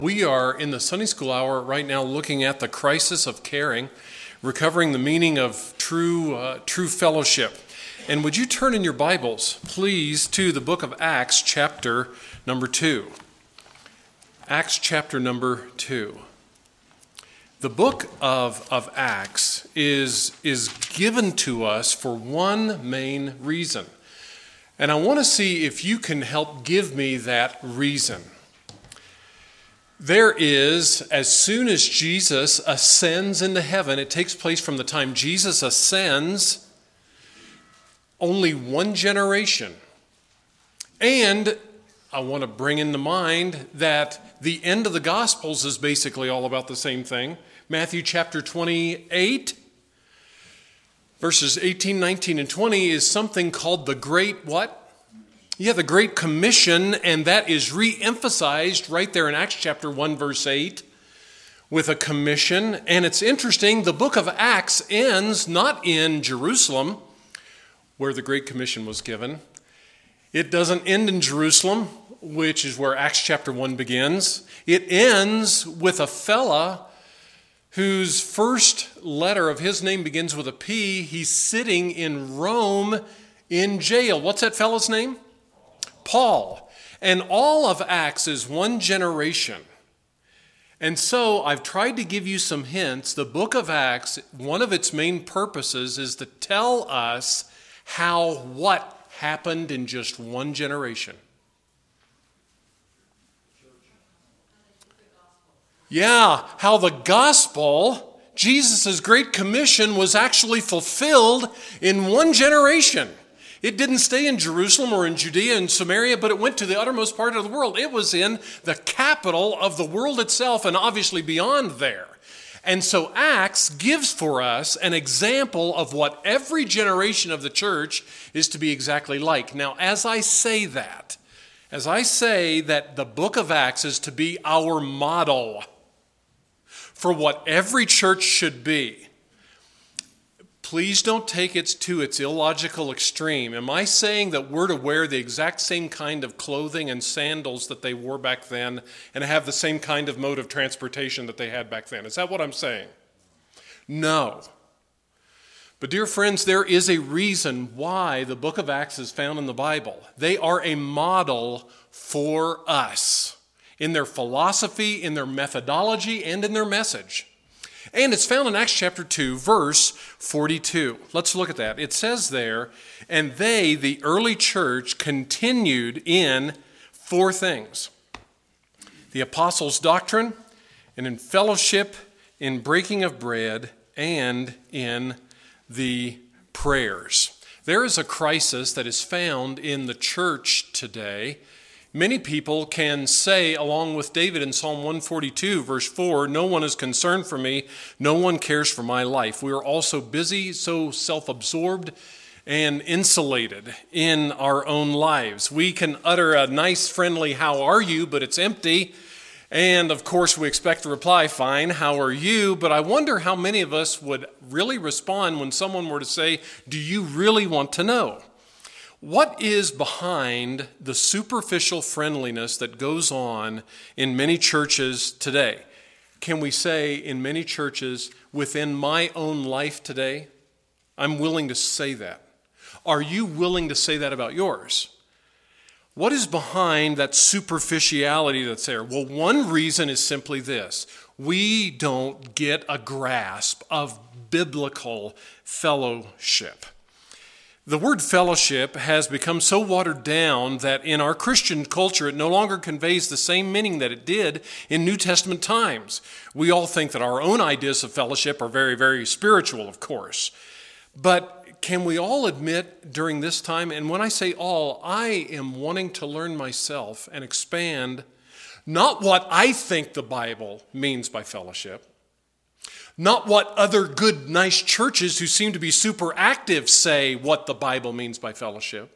We are in the Sunday School Hour right now looking at the crisis of caring, recovering the meaning of true fellowship. And would you turn in your Bibles, please, to the book of Acts, chapter number 2. Acts, chapter number 2. The book of Acts is given to us for one main reason. And I want to see if you can help give me that reason. There is, as soon as Jesus ascends into heaven, it takes place from the time Jesus ascends, only one generation. And I want to bring into mind that the end of the Gospels is basically all about the same thing. Matthew chapter 28, verses 18, 19, and 20 is something called the Great what? Yeah, the Great Commission, and that is re-emphasized right there in Acts chapter 1, verse 8, with a commission. And it's interesting, the book of Acts ends not in Jerusalem, where the Great Commission was given. It doesn't end in Jerusalem, which is where Acts chapter 1 begins. It ends with a fella whose first letter of his name begins with a P. He's sitting in Rome in jail. What's that fella's name? Paul. And all of Acts is one generation. And so I've tried to give you some hints. The book of Acts, one of its main purposes is to tell us how what happened in just one generation. Yeah, how the gospel, Jesus' Great Commission, was actually fulfilled in one generation. It didn't stay in Jerusalem or in Judea and Samaria, but it went to the uttermost part of the world. It was in the capital of the world itself and obviously beyond there. And so Acts gives for us an example of what every generation of the church is to be exactly like. Now, as I say that the book of Acts is to be our model for what every church should be, please don't take it to its illogical extreme. Am I saying that we're to wear the exact same kind of clothing and sandals that they wore back then and have the same kind of mode of transportation that they had back then? Is that what I'm saying? No. But dear friends, there is a reason why the book of Acts is found in the Bible. They are a model for us in their philosophy, in their methodology, and in their message. And it's found in Acts chapter 2, verse 42. Let's look at that. It says there, and they, the early church, continued in four things: the apostles' doctrine, and in fellowship, in breaking of bread, and in the prayers. There is a crisis that is found in the church today. Many people can say, along with David in Psalm 142, verse 4, "No one is concerned for me, no one cares for my life." We are all so busy, so self-absorbed, and insulated in our own lives. We can utter a nice, friendly, "How are you?" but it's empty. And, of course, we expect to reply, "Fine, how are you?" But I wonder how many of us would really respond when someone were to say, "Do you really want to know?" What is behind the superficial friendliness that goes on in many churches today? Can we say in many churches within my own life today? I'm willing to say that. Are you willing to say that about yours? What is behind that superficiality that's there? Well, one reason is simply this: we don't get a grasp of biblical fellowship. The word fellowship has become so watered down that in our Christian culture it no longer conveys the same meaning that it did in New Testament times. We all think that our own ideas of fellowship are very, very spiritual, of course. But can we all admit during this time, and when I say all, I am wanting to learn myself and expand not what I think the Bible means by fellowship, not what other good, nice churches who seem to be super active say what the Bible means by fellowship.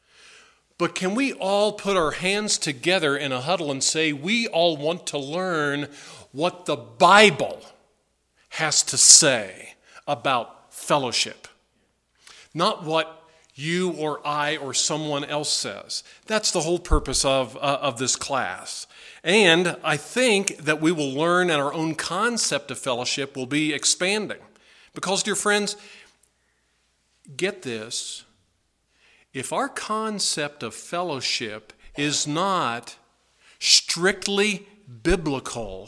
But can we all put our hands together in a huddle and say we all want to learn what the Bible has to say about fellowship? Not what you or I or someone else says. That's the whole purpose of this class. And I think that we will learn, and our own concept of fellowship will be expanding. Because, dear friends, get this, if our concept of fellowship is not strictly biblical,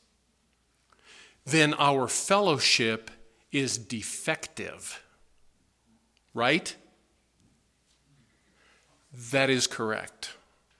then our fellowship is defective. Right? That is correct.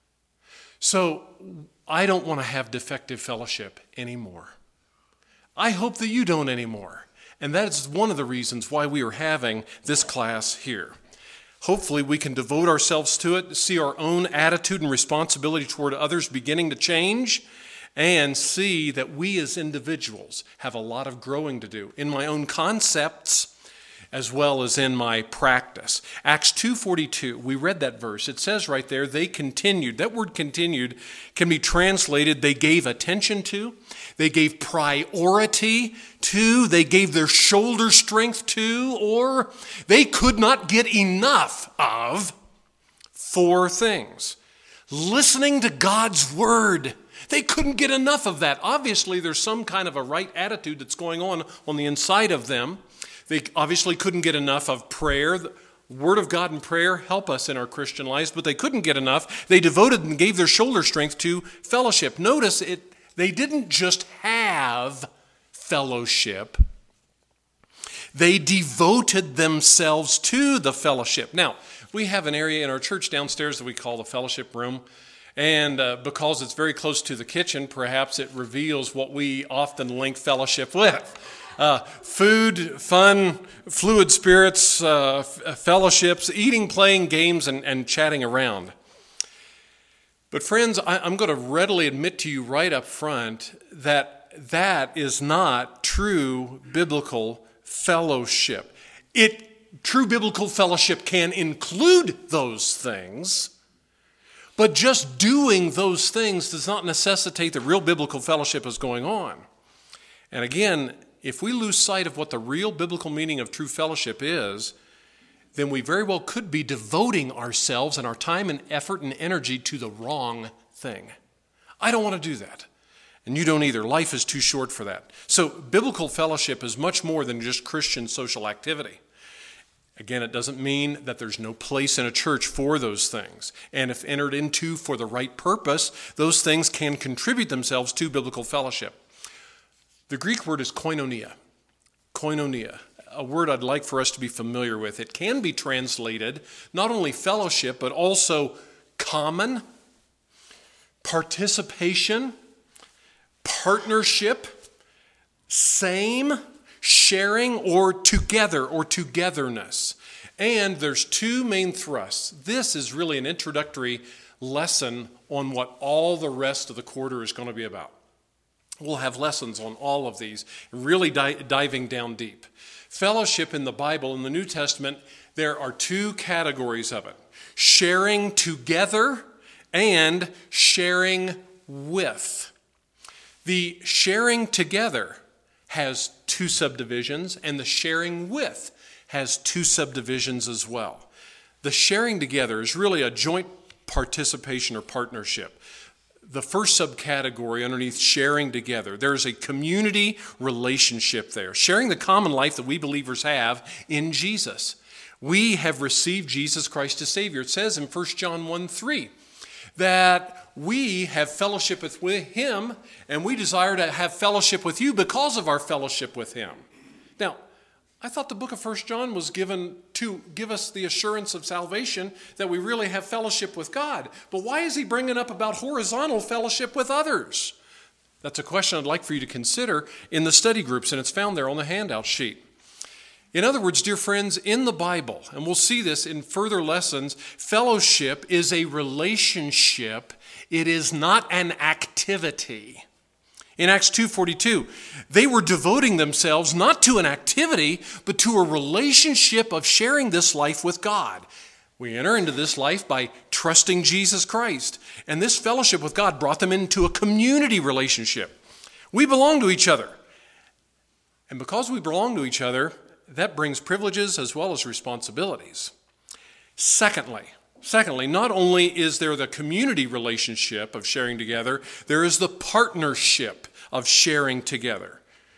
So, I don't want to have defective fellowship anymore. I hope that you don't anymore. And that is one of the reasons why we are having this class here. Hopefully we can devote ourselves to it, see our own attitude and responsibility toward others beginning to change, and see that we as individuals have a lot of growing to do in my own concepts as well as in my practice. Acts 2:42, we read that verse. It says right there, they continued. That word continued can be translated, they gave attention to, they gave priority to, they gave their shoulder strength to, or they could not get enough of 4 things. Listening to God's word. They couldn't get enough of that. Obviously, there's some kind of a right attitude that's going on the inside of them. They obviously couldn't get enough of prayer. The Word of God and prayer help us in our Christian lives, but they couldn't get enough. They devoted and gave their shoulder strength to fellowship. Notice they didn't just have fellowship. They devoted themselves to the fellowship. Now, we have an area in our church downstairs that we call the fellowship room. And because it's very close to the kitchen, perhaps it reveals what we often link fellowship with. Food, fun, fluid spirits, fellowships, eating, playing games, and chatting around. But friends, I'm going to readily admit to you right up front that that is not true biblical fellowship. True biblical fellowship can include those things, but just doing those things does not necessitate that real biblical fellowship is going on. And again, if we lose sight of what the real biblical meaning of true fellowship is, then we very well could be devoting ourselves and our time and effort and energy to the wrong thing. I don't want to do that. And you don't either. Life is too short for that. So biblical fellowship is much more than just Christian social activity. Again, it doesn't mean that there's no place in a church for those things. And if entered into for the right purpose, those things can contribute themselves to biblical fellowship. The Greek word is koinonia. Koinonia, a word I'd like for us to be familiar with. It can be translated not only fellowship, but also common, participation, partnership, same, sharing, or together, or togetherness. And there's 2 main thrusts. This is really an introductory lesson on what all the rest of the quarter is going to be about. We'll have lessons on all of these, really diving down deep. Fellowship in the Bible, in the New Testament, there are 2 categories of it. Sharing together and sharing with. The sharing together has 2 subdivisions, and the sharing with has 2 subdivisions as well. The sharing together is really a joint participation or partnership. The first subcategory underneath sharing together, there's a community relationship there, sharing the common life that we believers have in Jesus. We have received Jesus Christ as Savior. It says in 1 John 1:3 that we have fellowship with Him, and we desire to have fellowship with you because of our fellowship with Him. Now, I thought the book of 1 John was given to give us the assurance of salvation that we really have fellowship with God. But why is he bringing up about horizontal fellowship with others? That's a question I'd like for you to consider in the study groups, and it's found there on the handout sheet. In other words, dear friends, in the Bible, and we'll see this in further lessons, fellowship is a relationship. It is not an activity. In Acts 2:42, they were devoting themselves not to an activity, but to a relationship of sharing this life with God. We enter into this life by trusting Jesus Christ. And this fellowship with God brought them into a community relationship. We belong to each other. And because we belong to each other, that brings privileges as well as responsibilities. Secondly, not only is there the community relationship of sharing together, there is the partnership of sharing together.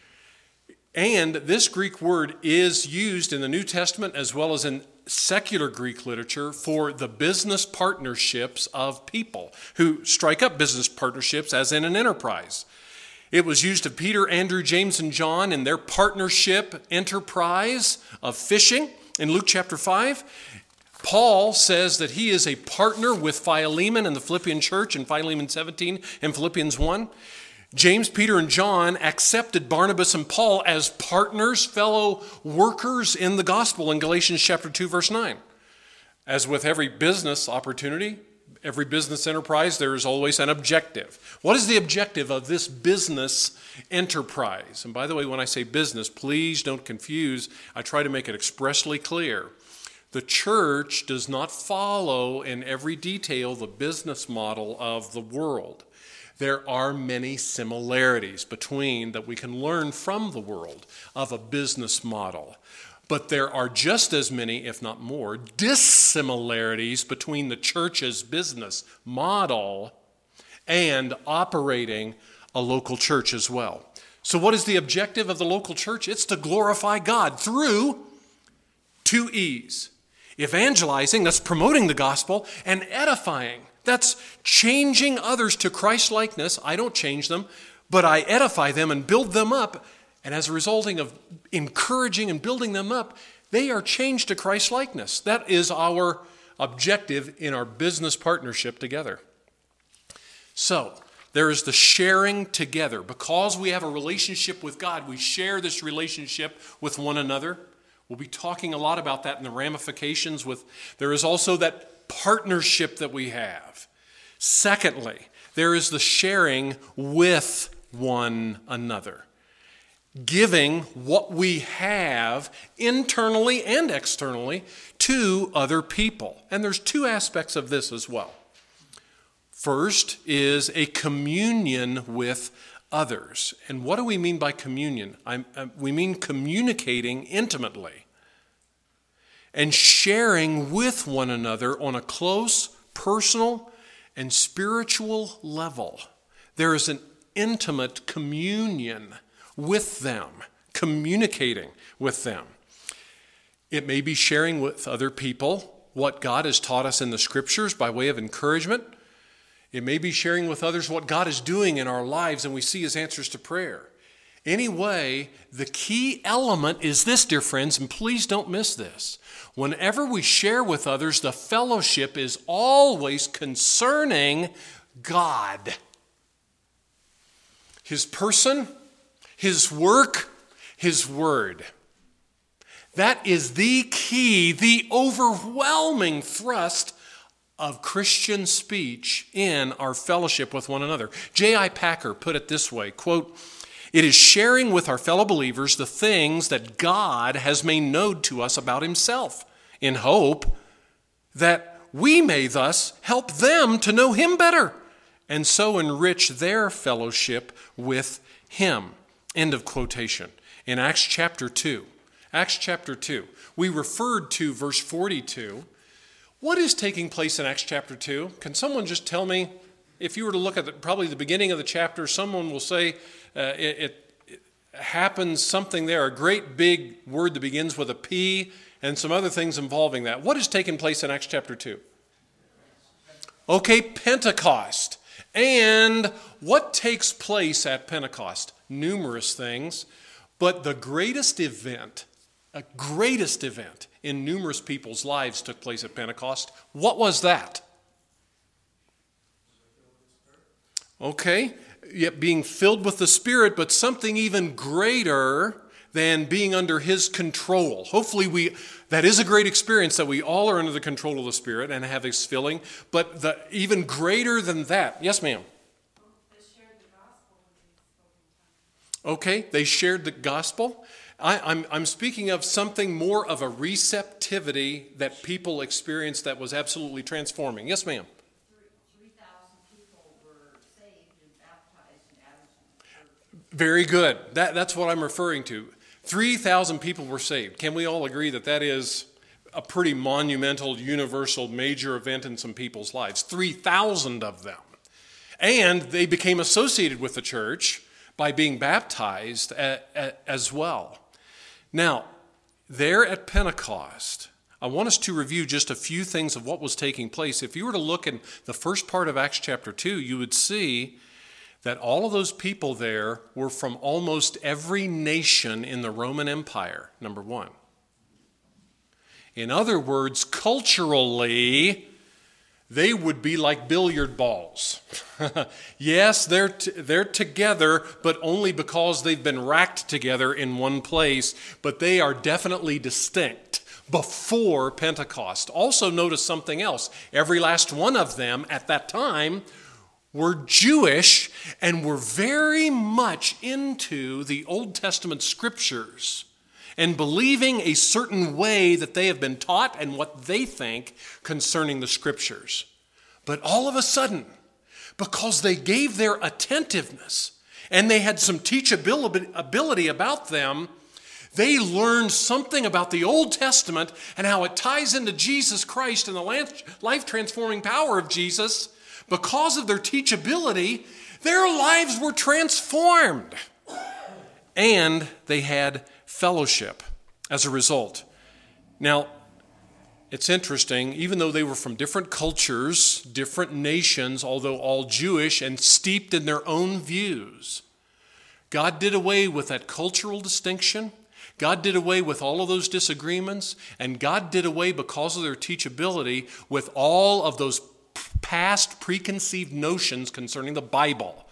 And this Greek word is used in the New Testament as well as in secular Greek literature for the business partnerships of people who strike up business partnerships as in an enterprise. It was used of Peter, Andrew, James, and John in their partnership enterprise of fishing in Luke chapter 5. Paul says that he is a partner with Philemon in the Philippian church in Philemon 17 and Philippians 1. James, Peter, and John accepted Barnabas and Paul as partners, fellow workers in the gospel in Galatians chapter 2, verse 9. As with every business opportunity, every business enterprise, there is always an objective. What is the objective of this business enterprise? And by the way, when I say business, please don't confuse. I try to make it expressly clear. The church does not follow in every detail the business model of the world. There are many similarities between that we can learn from the world of a business model. But there are just as many, if not more, dissimilarities between the church's business model and operating a local church as well. So what is the objective of the local church? It's to glorify God through 2 E's. Evangelizing, that's promoting the gospel, and edifying. That's changing others to Christ-likeness. I don't change them, but I edify them and build them up. And as a result of encouraging and building them up, they are changed to Christ-likeness. That is our objective in our business partnership together. So, there is the sharing together. Because we have a relationship with God, we share this relationship with one another. We'll be talking a lot about that in the ramifications there is also that partnership that we have. Secondly, there is the sharing with one another. Giving what we have internally and externally to other people. And there's 2 aspects of this as well. First is a communion with others. And what do we mean by communion? We mean communicating intimately and sharing with one another on a close, personal, and spiritual level. There is an intimate communion with them, communicating with them. It may be sharing with other people what God has taught us in the Scriptures by way of encouragement. It may be sharing with others what God is doing in our lives and we see His answers to prayer. Anyway, the key element is this, dear friends, and please don't miss this. Whenever we share with others, the fellowship is always concerning God. His person, His work, His word. That is the key, the overwhelming thrust of Christian speech in our fellowship with one another. J.I. Packer put it this way, quote, "It is sharing with our fellow believers the things that God has made known to us about Himself, in hope that we may thus help them to know Him better, and so enrich their fellowship with Him." End of quotation. In Acts chapter 2. Acts chapter 2. We referred to verse 42. What is taking place in Acts chapter 2? Can someone just tell me? If you were to look at probably the beginning of the chapter, someone will say it happens something there, a great big word that begins with a P and some other things involving that. What is taking place in Acts chapter 2? Okay, Pentecost. And what takes place at Pentecost? Numerous things, but the greatest event in numerous people's lives took place at Pentecost. What was that? Okay, yet being filled with the Spirit, but something even greater than being under His control. Hopefully that is a great experience that we all are under the control of the Spirit and have His filling, but even greater than that. Yes, ma'am? They shared the gospel in these. Okay, they shared the gospel. I'm speaking of something more of a receptivity that people experienced that was absolutely transforming. Yes, ma'am? 3,000 people were saved and baptized and added to the church. Very good. That's what I'm referring to. 3,000 people were saved. Can we all agree that is a pretty monumental, universal, major event in some people's lives. 3,000 of them. And they became associated with the church by being baptized as well. Now, there at Pentecost, I want us to review just a few things of what was taking place. If you were to look in the first part of Acts chapter 2, you would see that all of those people there were from almost every nation in the Roman Empire, number one. In other words, culturally, they would be like billiard balls. Yes, they're together, but only because they've been racked together in one place, but they are definitely distinct before Pentecost. Also notice something else. Every last one of them at that time were Jewish and were very much into the Old Testament scriptures and believing a certain way that they have been taught and what they think concerning the scriptures. But all of a sudden, because they gave their attentiveness and they had some teachability about them, they learned something about the Old Testament and how it ties into Jesus Christ and the life-transforming power of Jesus. Because of their teachability, their lives were transformed. And they had fellowship as a result. Now, it's interesting, even though they were from different cultures, different nations, although all Jewish and steeped in their own views, God did away with that cultural distinction. God did away with all of those disagreements, and God did away, because of their teachability, with all of those past preconceived notions concerning the Bible,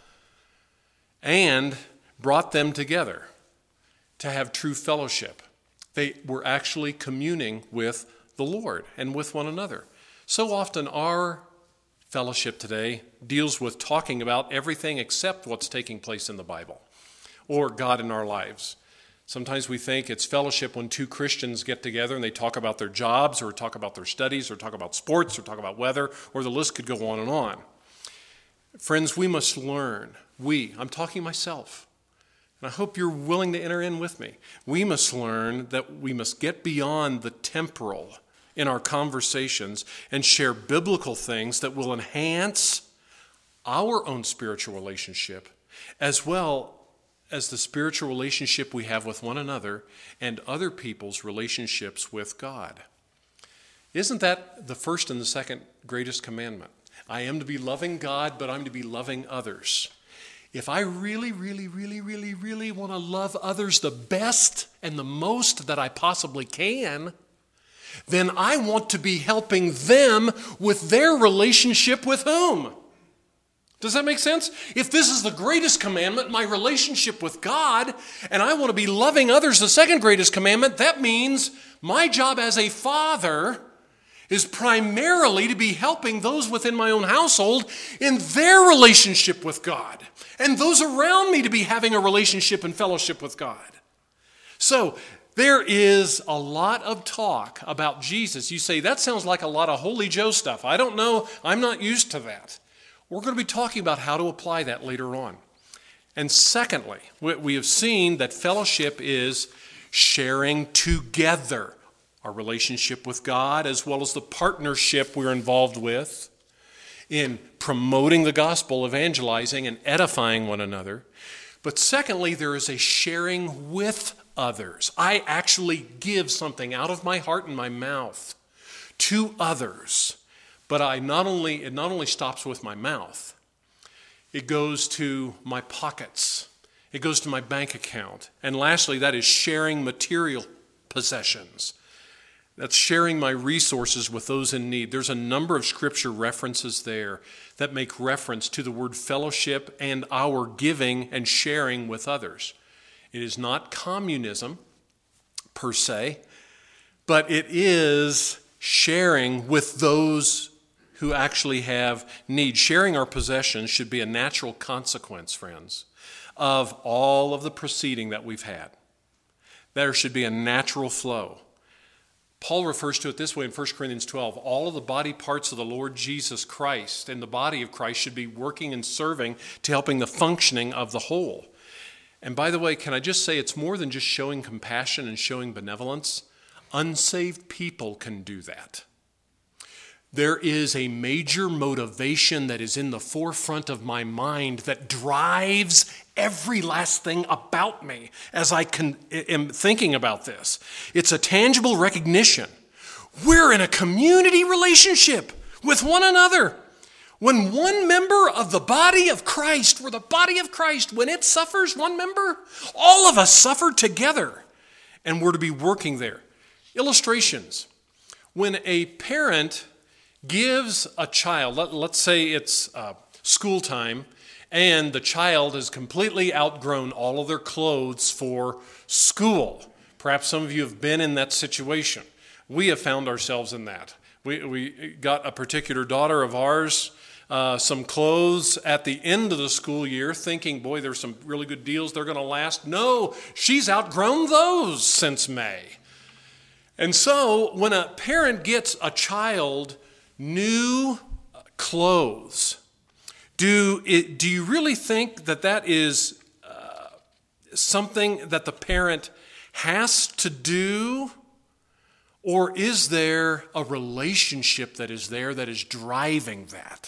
and brought them together to have true fellowship. They were actually communing with the Lord and with one another. So often our fellowship today deals with talking about everything except what's taking place in the Bible or God in our lives. Sometimes we think it's fellowship when two Christians get together and they talk about their jobs or talk about their studies or talk about sports or talk about weather, or the list could go on and on. Friends, we must learn. I'm talking myself, and I hope you're willing to enter in with me. We must learn that we must get beyond the temporal in our conversations and share biblical things that will enhance our own spiritual relationship as well as the spiritual relationship we have with one another and other people's relationships with God. Isn't that the first and the second greatest commandment? I am to be loving God, but I'm to be loving others. If I really want to love others the best and the most that I possibly can, then I want to be helping them with their relationship with whom? Does that make sense? If this is the greatest commandment, my relationship with God, and I want to be loving others, the second greatest commandment, that means my job as a father is primarily to be helping those within my own household in their relationship with God, and those around me to be having a relationship and fellowship with God. So there is a lot of talk about Jesus. You say, that sounds like a lot of Holy Joe stuff. I don't know. I'm not used to that. We're going to be talking about how to apply that later on. And secondly, we have seen that fellowship is sharing together our relationship with God as well as the partnership we're involved with in promoting the gospel, evangelizing, and edifying one another. But secondly, there is a sharing with others. I actually give something out of my heart and my mouth to others. But it not only stops with my mouth, it goes to my pockets. It goes to my bank account. And lastly, that is sharing material possessions. That's sharing my resources with those in need. There's a number of scripture references there that make reference to the word fellowship and our giving and sharing with others. It is not communism per se, but it is sharing with those who actually have need. Sharing our possessions should be a natural consequence, friends, of all of the proceeding that we've had. There should be a natural flow. Paul refers to it this way in 1 Corinthians 12. All of the body parts of the Lord Jesus Christ and the body of Christ should be working and serving to helping the functioning of the whole. And by the way, can I just say it's more than just showing compassion and showing benevolence? Unsaved people can do that. There is a major motivation that is in the forefront of my mind that drives every last thing about me as I am thinking about this. It's a tangible recognition. We're in a community relationship with one another. When one member of the body of Christ, we're the body of Christ, when it suffers, one member, all of us suffer together. And we're to be working there. Illustrations. When a parent gives a child, let's say it's school time, and the child has completely outgrown all of their clothes for school. Perhaps some of you have been in that situation. We have found ourselves in that. We got a particular daughter of ours some clothes at the end of the school year, thinking, boy, there's some really good deals, they're going to last. No, she's outgrown those since May. And so when a parent gets a child new clothes, do you really think that is something that the parent has to do? Or is there a relationship that is there that is driving that?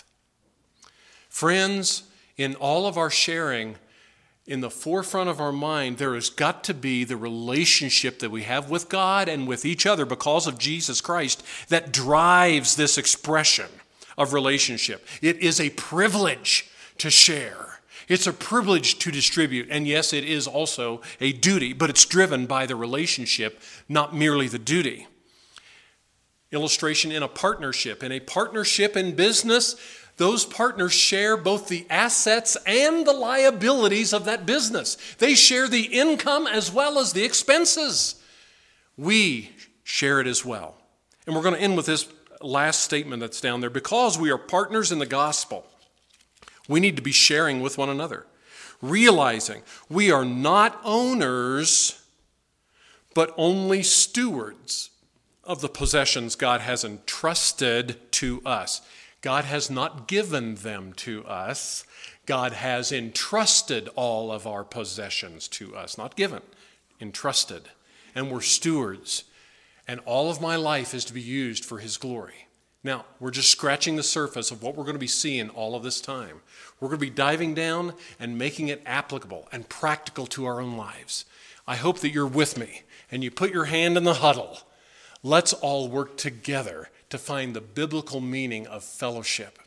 Friends, in all of our sharing, in the forefront of our mind, there has got to be the relationship that we have with God and with each other because of Jesus Christ that drives this expression of relationship. It is a privilege to share. It's a privilege to distribute. And yes, it is also a duty, but it's driven by the relationship, not merely the duty. Illustration in a partnership. In a partnership in business, those partners share both the assets and the liabilities of that business. They share the income as well as the expenses. We share it as well. And we're going to end with this last statement that's down there. Because we are partners in the gospel, we need to be sharing with one another, realizing we are not owners, but only stewards of the possessions God has entrusted to us. God has not given them to us. God has entrusted all of our possessions to us. Not given, entrusted. And we're stewards. And all of my life is to be used for His glory. Now, we're just scratching the surface of what we're going to be seeing all of this time. We're going to be diving down and making it applicable and practical to our own lives. I hope that you're with me and you put your hand in the huddle. Let's all work together to find the biblical meaning of fellowship.